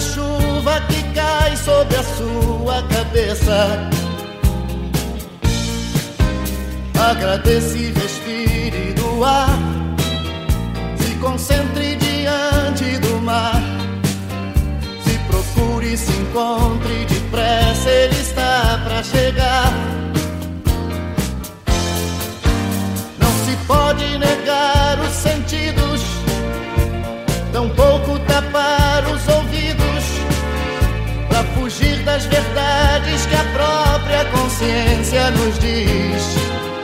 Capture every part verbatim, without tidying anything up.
na chuva que cai sobre a sua cabeça. Agradeça e respire do ar, se concentre diante do mar. Se procure, se encontre depressa, ele está pra chegar. Não se pode negar os sentidos, tampouco tapar os ouvidos, pra fugir das verdades que a própria consciência nos diz.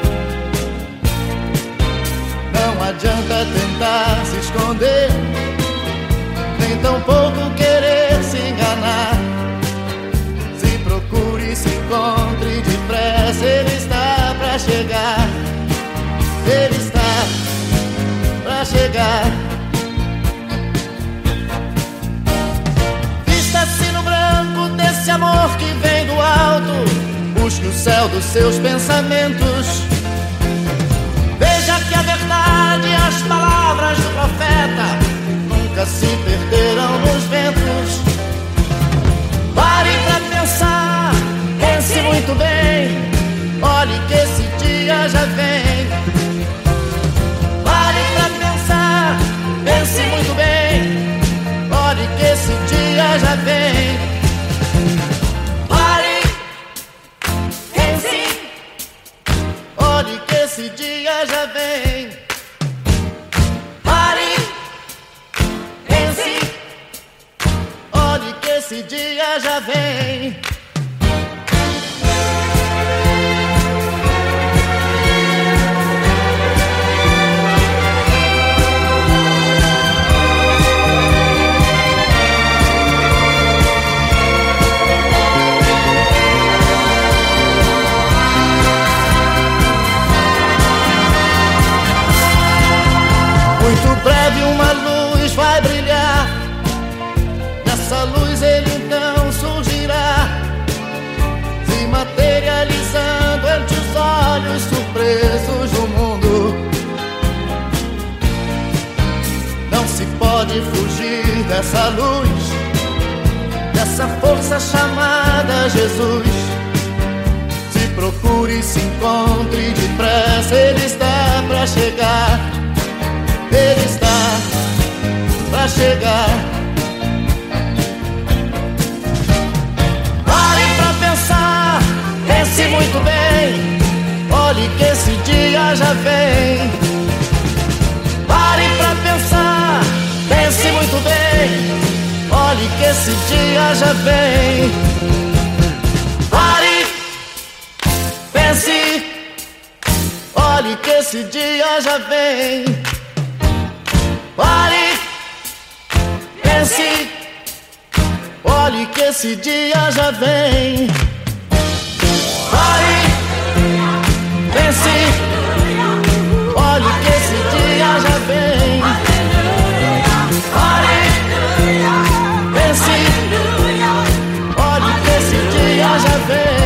Não adianta tentar se esconder, nem tampouco querer se enganar. Se procure, se encontre depressa, ele está pra chegar. Ele está pra chegar. Vista-se no branco desse amor que vem do alto, busque o céu dos seus pensamentos. Veja que a verdade e as palavras do profeta nunca se perderão nos ventos. Pare pra pensar, pense muito bem, olhe que esse dia já vem. Pare pra pensar, pense muito bem, olhe que esse dia já vem. Pare, pense, olhe que esse dia já vem. Pare, pense, olhe que esse dia já vem. Muito breve uma luz vai brilhar, nessa luz ele então surgirá, se materializando ante os olhos surpresos do mundo. Não se pode fugir dessa luz, dessa força chamada Jesus. Se procure, se encontre depressa, ele está pra chegar. Ele está pra chegar. Pare pra pensar, pense muito bem, olhe que esse dia já vem. Pare pra pensar, pense muito bem, olhe que esse dia já vem. Pare, pense, olhe que esse dia já vem. Pare, pense, olhe que esse dia já vem. Pare, pense, olhe que esse dia já vem. Pare, pense, olhe que esse dia já vem.